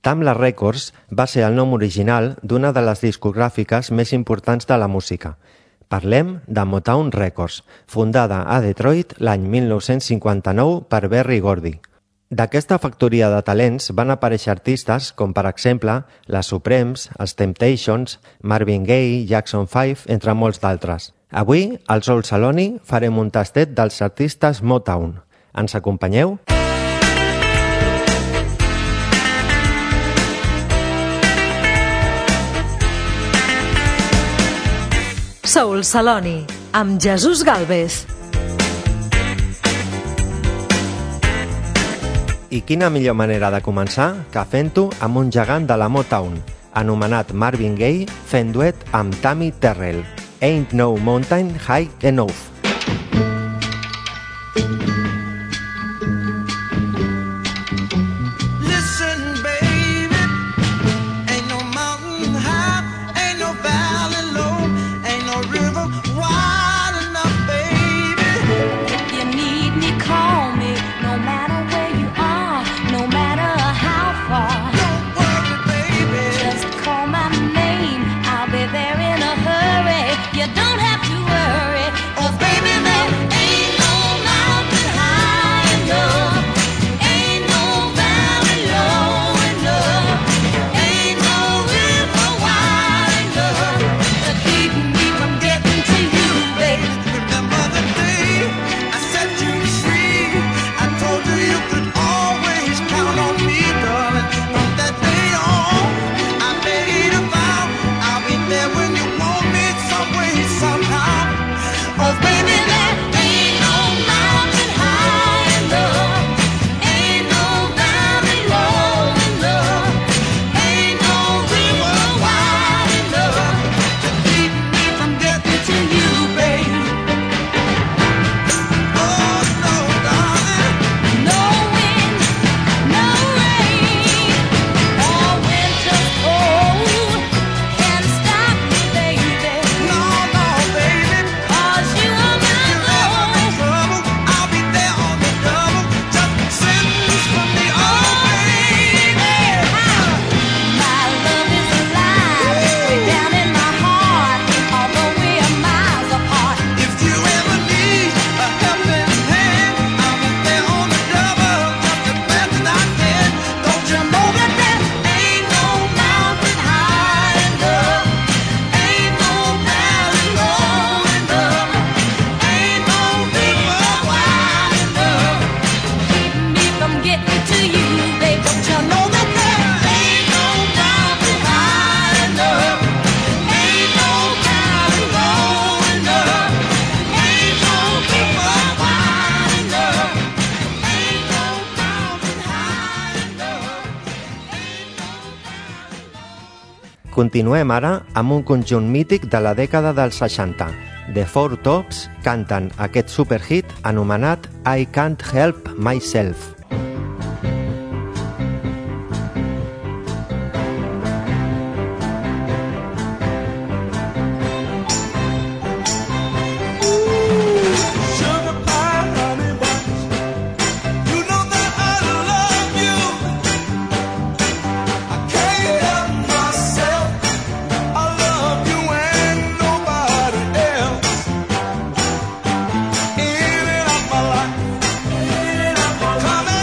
Tamla Records va ser el nom original d'una de les discogràfiques més importants de la música. Parlem de Motown Records, fundada a Detroit l'any 1959 per Berry Gordy. D'aquesta factoria de talents van aparèixer artistes com, per exemple, les Supremes, els Temptations, Marvin Gaye, Jackson 5, entre molts d'altres. Avui, al Soul Saloni, farem un tastet dels artistes Motown. Ens acompanyeu? Soul Saloni, amb Jesús Galvez. I quina millor manera de començar que fent-ho amb un gegant de la Motown, anomenat Marvin Gaye, fent duet amb Tammy Terrell. Ain't No Mountain High Enough. Continuem ara amb un conjunt mític de la dècada dels 60. The Four Tops canten aquest superhit anomenat I Can't Help Myself. Come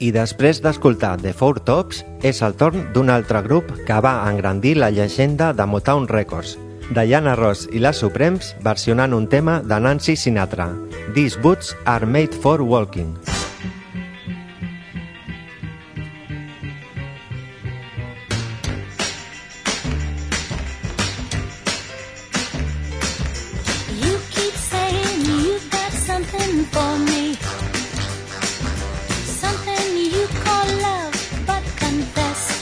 I després d'escoltar The Four Tops, és el torn d'un altre grup que va engrandir la llegenda de Motown Records, Diana Ross i les Supremes versionant un tema de Nancy Sinatra, These Boots Are Made for Walking. For me, something you call love, but confess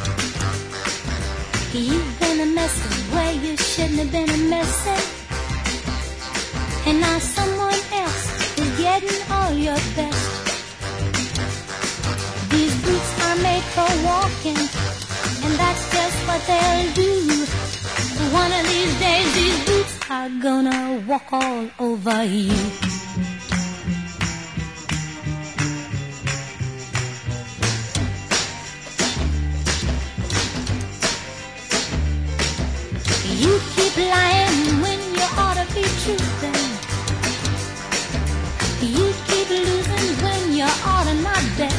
you've been a mess where you shouldn't have been a messing, and now someone else is getting all your best. These boots are made for walking, and that's just what they'll do. One of these days, these boots are gonna walk all over you. You keep lying when you ought to be truthing. You keep losing when you ought to not bet.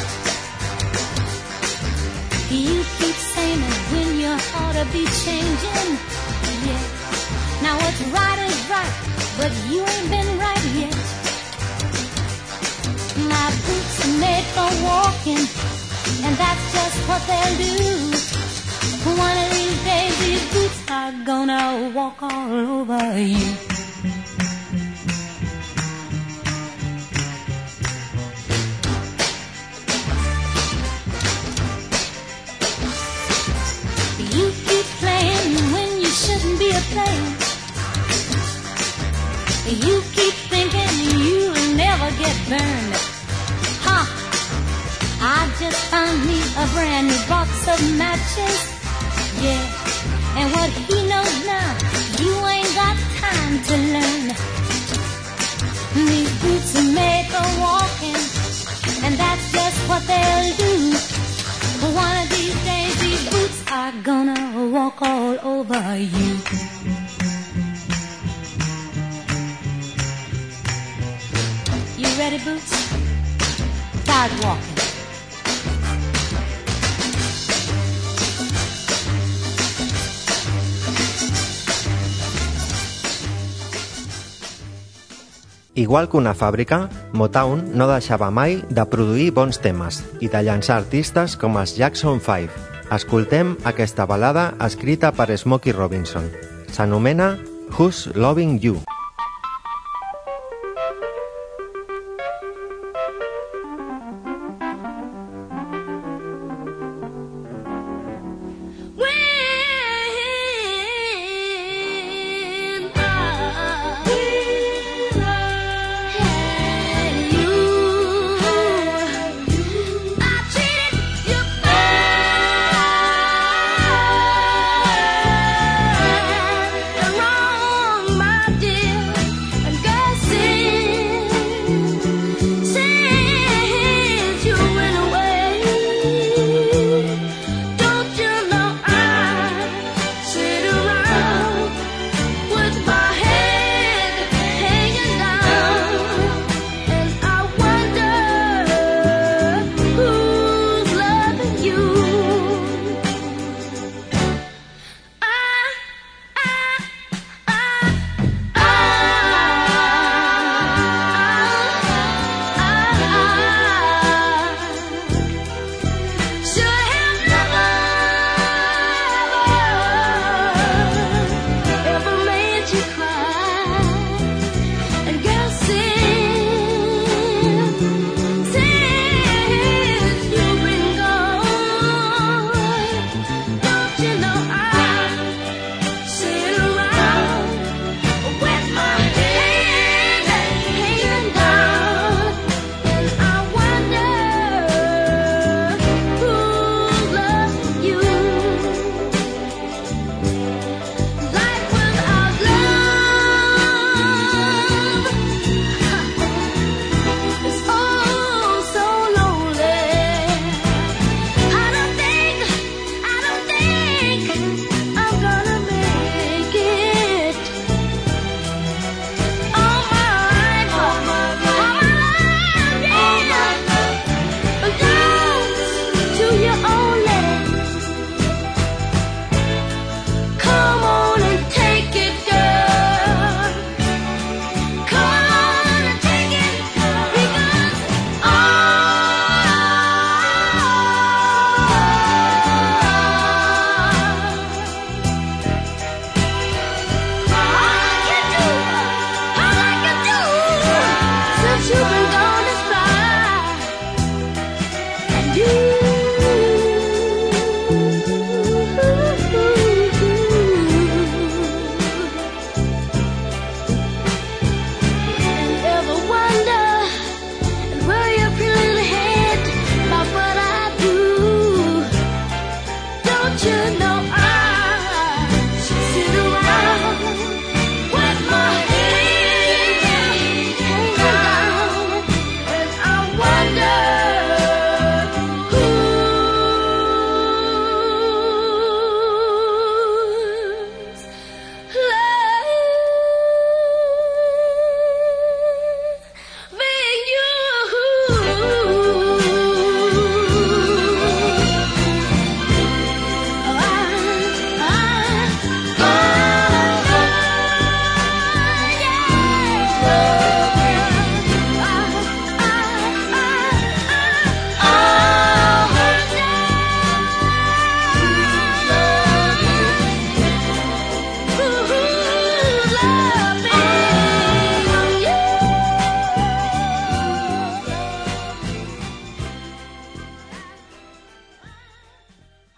You keep saying when you ought to be changing. Yeah. Now what's right is right, but you ain't been right yet. My boots are made for walking, and that's just what they'll do. One of these days, these boots are gonna walk all over you. You keep playing when you shouldn't be playing. You keep thinking you'll never get burned. Ha! I just found me a brand new box of matches. Yeah, and what he knows now, you ain't got time to learn. These boots are made for walking, and that's just what they'll do. One of these days, these boots are gonna walk all over you. You ready, Boots? Start walking. Igual que una fàbrica, Motown no deixava mai de produir bons temes i de llançar artistes com els Jackson 5. Escoltem aquesta balada escrita per Smokey Robinson. S'anomena Who's Loving You? Dear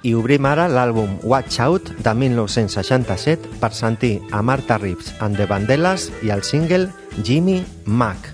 I obrim ara l'àlbum Watch Out de 1967 per sentir a Martha Reeves and the Vandellas i el single Jimmy Mac.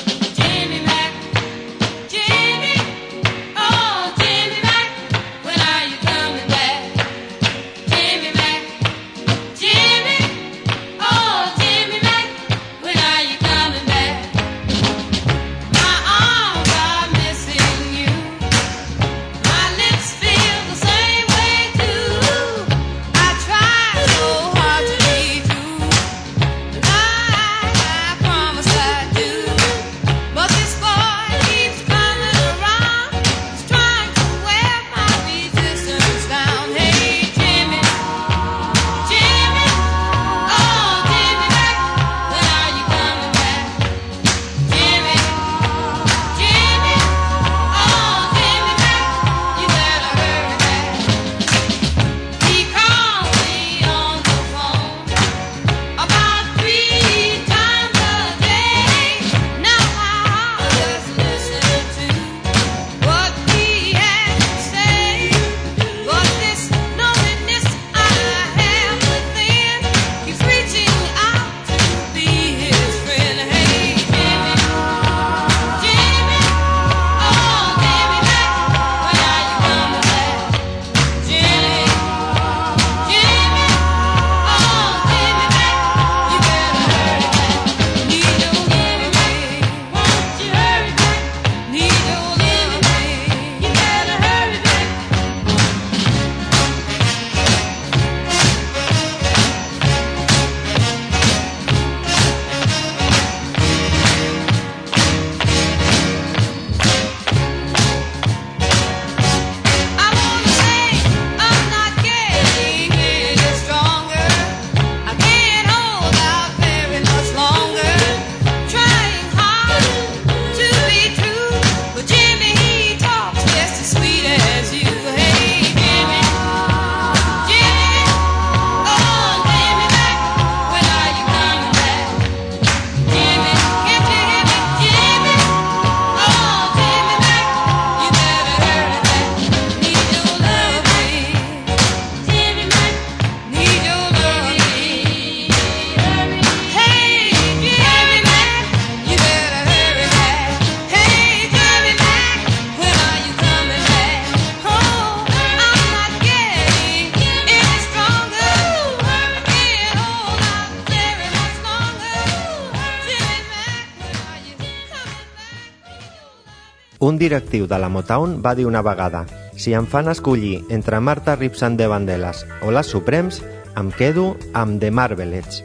Un directiu de la Motown va dir una vegada: si em fan escollir entre Martha Reeves and the Vandellas o les Supremes, em quedo amb The Marvelettes.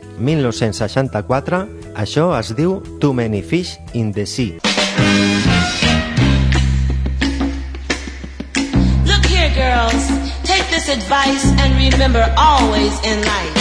1964, això es diu Too Many Fish in the Sea. Look here, girls, take this advice and remember always in life.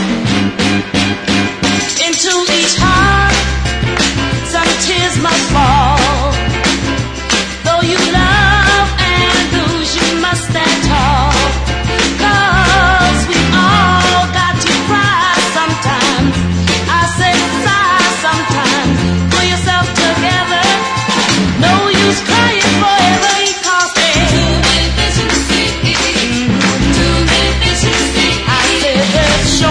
Into each heart, some tears must fall. Though you love and lose, you must stand tall. 'Cause we all got to cry sometimes. I say sigh sometimes. Pull yourself together. No use crying forever. 'Cause there's too many fish in the sea. Too many fish in the sea. I said there's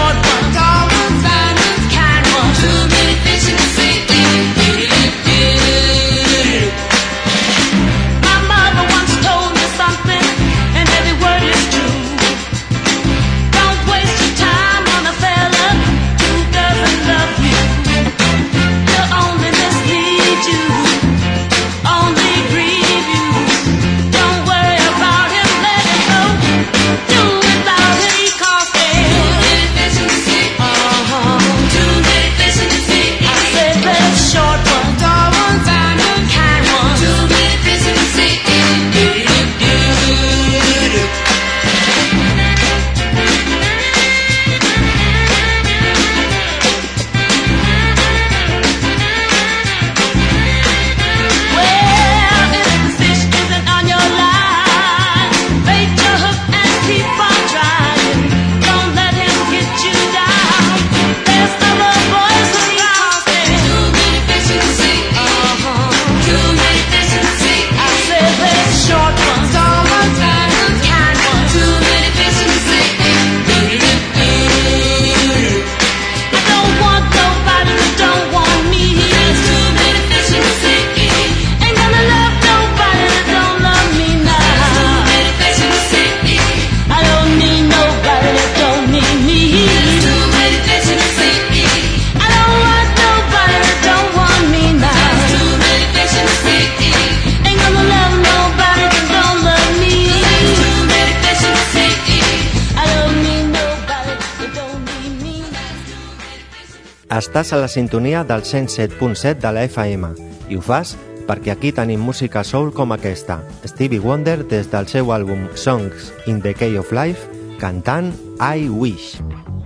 Estàs a la sintonia del 107.7 de la FM i ho fas perquè aquí tenim música soul com aquesta. Stevie Wonder des del seu àlbum Songs in the Key of Life cantant I Wish.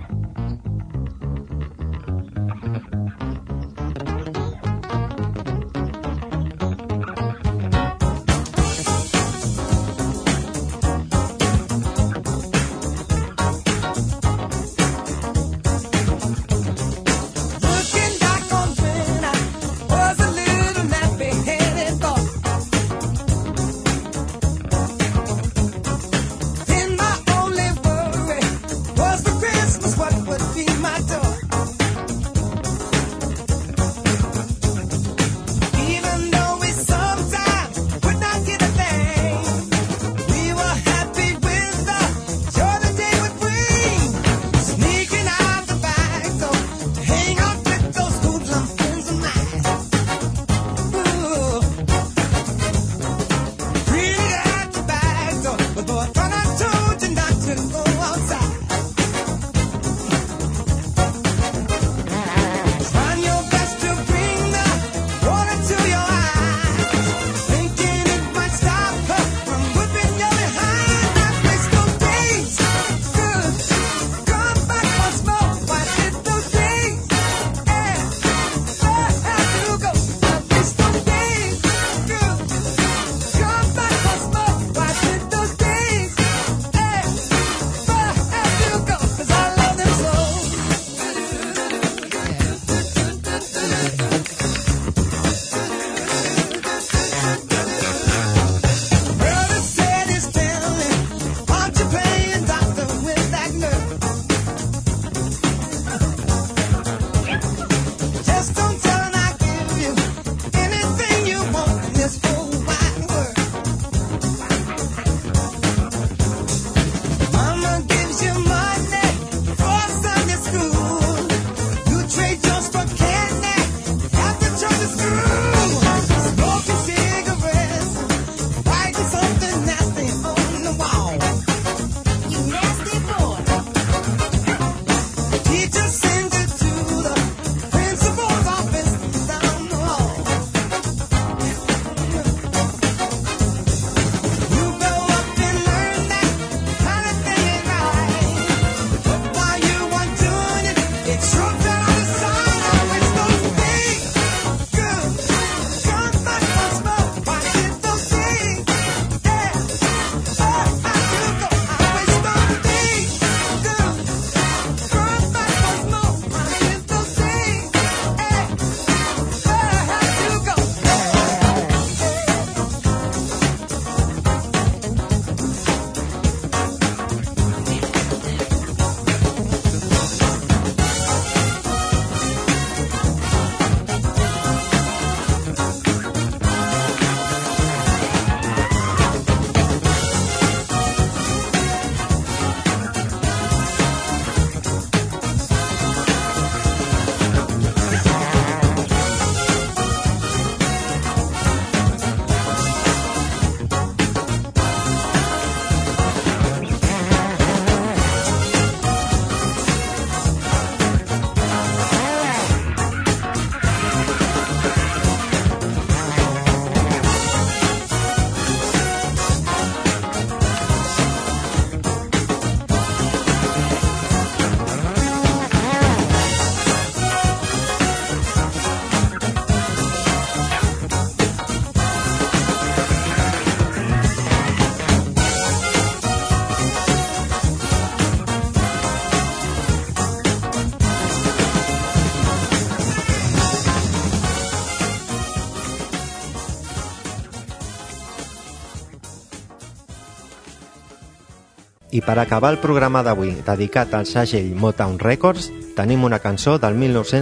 I per acabar el programa d'avui, dedicat al segell Motown Records, tenim una cançó del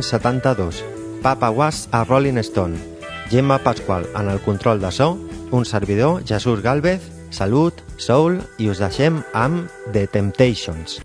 1972, Papa Was a Rolling Stone, Gemma Pasqual en el control de so, un servidor, Jesús Gálvez, salut, soul, i us deixem amb The Temptations.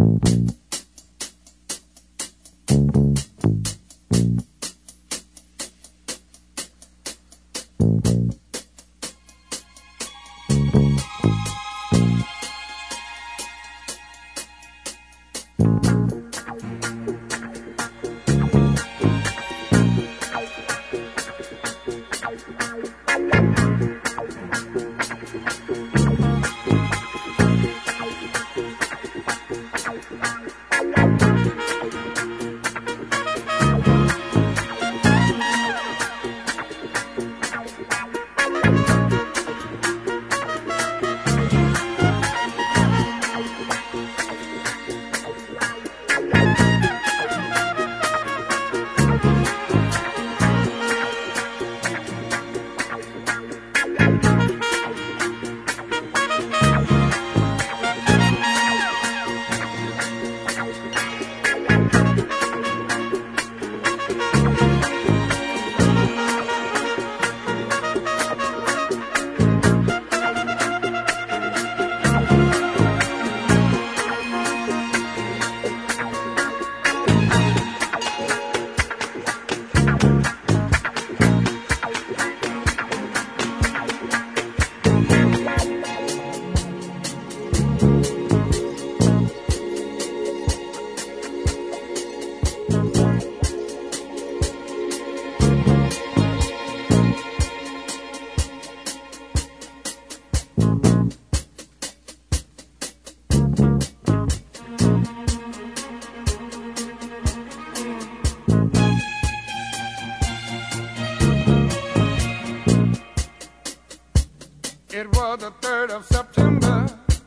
was the 3rd of September.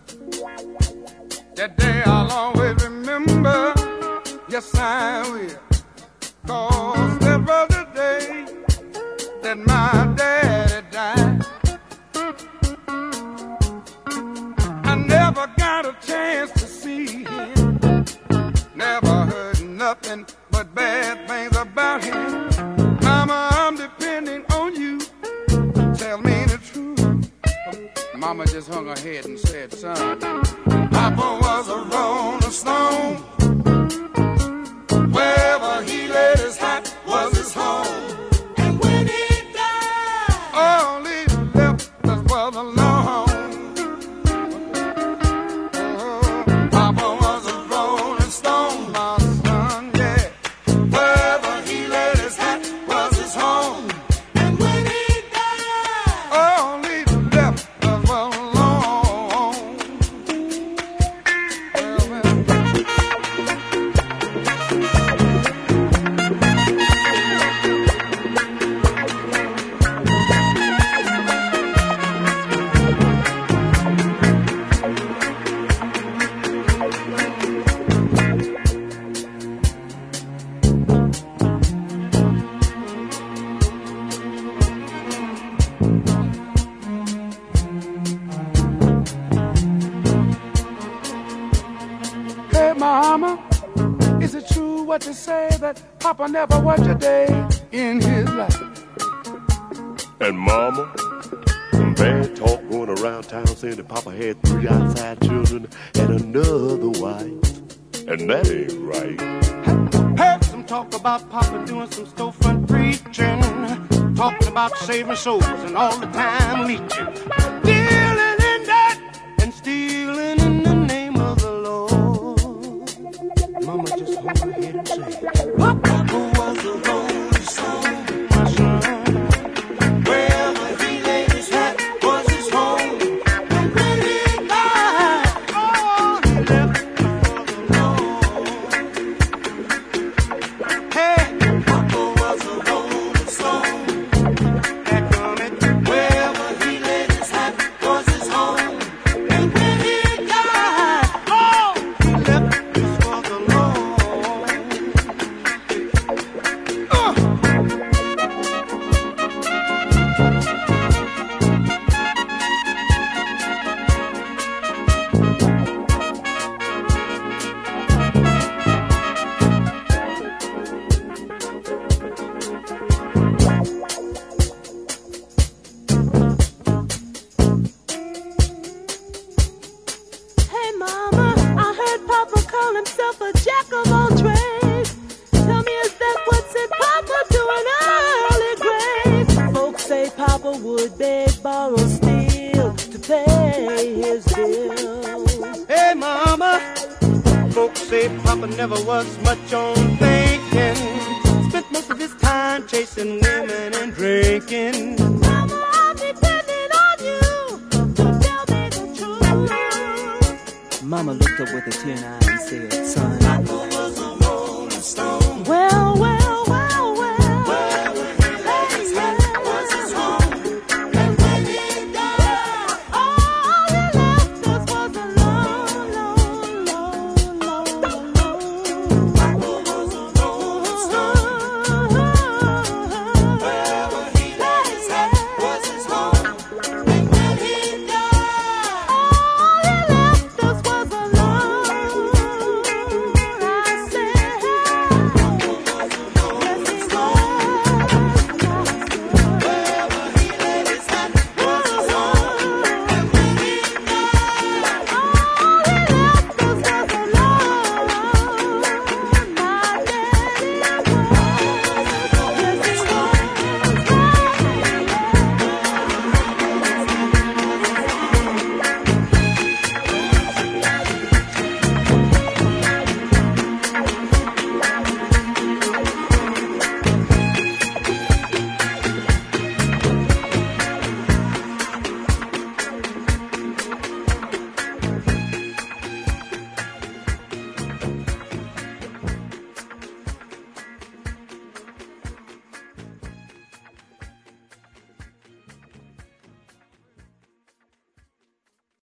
That day I'll always remember. Yes, I will. 'Cause that was the day that my daddy died. I never got a chance to see him. Never heard nothing but bad things about him. Mama, I'm depending on you. Tell me the truth. Mama just hung her head and said, son, Papa was a rolling stone. Wherever he laid his hat was his home. And when he died, all he left us was alone. Oh, Papa was a rolling stone, my son, yeah. Wherever he laid his hat was his home. And when he died, all he left us was alone. Hey, Mama, is it true what they say that Papa never worked a day in his life? And Mama, some bad talk going around town saying that Papa had 3 outside children and another wife. And that ain't right. Heard some talk about Papa doing some storefront preaching, talking about saving souls and all the time leeching, dealing in that and stealing in the name of the Lord. Mama just hold her head and say, Papa was a rolling stone, my son. Wherever he laid his hat was his home. And when he died, all he left was alone. Hey, Papa was a rolling stone. That coming. Wherever he laid his hat was his home. And when he died, all he left was alone. Hey mama, I heard Papa call himself a jack of all trades. Tell me, is that what sent Papa to an early grave? Folks say Papa would beg, borrow, steal to pay his bills. Hey, Mama, folks say Papa never was much on thinking. Spent most of his time chasing women and drinking. Mama, I'm depending on you to tell me the truth. Mama looked up with a tear in her eye and said, son, I